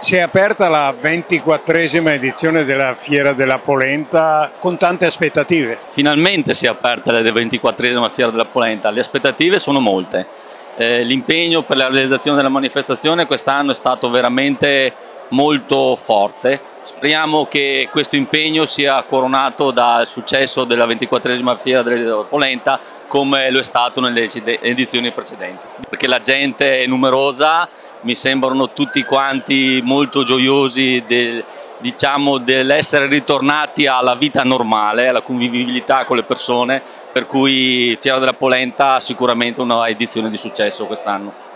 Si è aperta la 24esima edizione della Fiera della Polenta con tante aspettative. Finalmente si è aperta la 24esima Fiera della Polenta, le aspettative sono molte. L'impegno per la realizzazione della manifestazione quest'anno è stato veramente molto forte. Speriamo che questo impegno sia coronato dal successo della 24esima Fiera della Polenta come lo è stato nelle edizioni precedenti, perché la gente è numerosa. Mi sembrano tutti quanti molto gioiosi dell'essere ritornati alla vita normale, alla convivibilità con le persone, per cui Fiera della Polenta sicuramente una edizione di successo quest'anno.